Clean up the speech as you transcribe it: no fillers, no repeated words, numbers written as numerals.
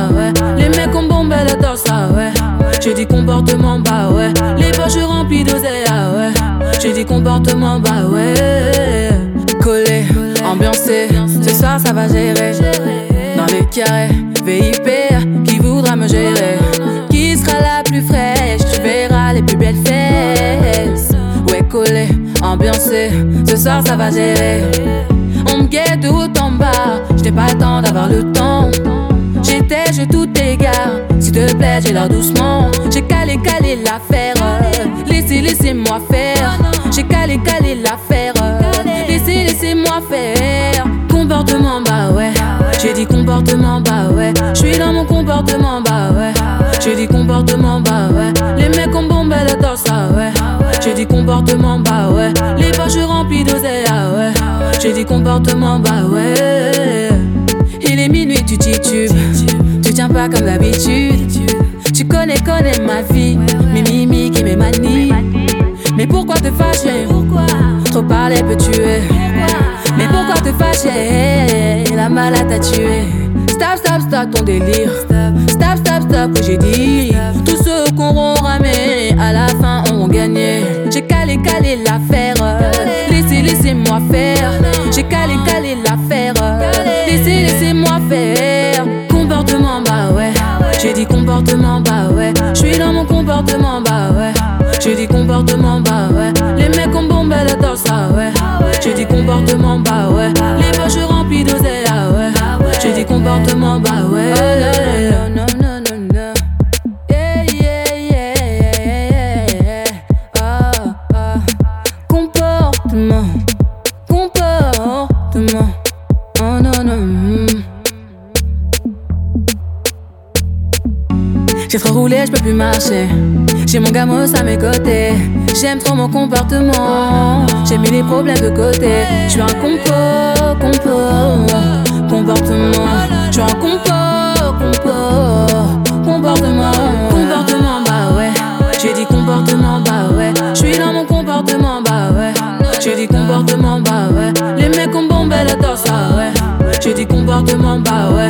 bah ouais. Les mecs ont bombé le torse, ah ouais. J'ai dit comportement, bah ouais. Les poches remplies d'oseille, ah ouais. J'ai dit comportement, bah ouais. Collé, ambiancé, ce soir ça va gérer. Dans les carrés, VIP, qui voudra me gérer? Qui sera la plus fraîche? Tu verras les plus belles fesses. Ouais, collé, ambiancé, ce soir ça va gérer. On me guette de haut en bas, j'n'ai pas le temps d'avoir le temps. Je tout égare, s'il te plaît, j'ai l'air doucement. J'ai calé l'affaire, laissez-moi faire. J'ai calé l'affaire, laissez-moi faire. Comportement, bah ouais. J'ai dit comportement, bah ouais. J'suis dans mon comportement, bah ouais. J'ai dit comportement, bah ouais. Les mecs ont bombé le torse, ah ouais. J'ai dit comportement, bah ouais. Les poches remplies d'oseille, ah ouais. J'ai dit comportement, bah ouais. Il est minuit, tu titubes. Tu tiens pas comme d'habitude. Tu connais ma vie, mes mimiques et mes manies. Mais pourquoi te fâcher? Trop parler peut tuer. Mais pourquoi te fâcher? La malade t'a tué. Stop ton délire. Stop que j'ai dit. Tous ceux qu'on auront ramé, à la fin auront gagné. J'ai calé l'affaire, laissez-moi faire. J'ai calé l'affaire, laissez-moi faire. Comportement, bah ouais. J'ai dit comportement, bah ouais. J'suis dans mon comportement, bah ouais. J'ai dit comportement, bah ouais. Les mecs ont bombé le torse, ah ouais. J'ai dit comportement, bah ouais. Les poches remplies d'oseille, ah ouais. J'ai dit comportement, bah ouais. Non. Comportement. Oh non. J'ai trop roulé, j'peux plus marcher. J'ai mon gamos à mes côtés. J'aime trop mon comportement. J'ai mis les problèmes de côté. J'suis un comportement. J'suis un comportement, bah ouais. J'ai dit comportement, bah ouais. J'suis dans mon comportement, bah ouais. J'ai dit comportement, bah ouais. Les mecs ont bombé le torse, ah ouais. J'ai dit comportement, bah ouais.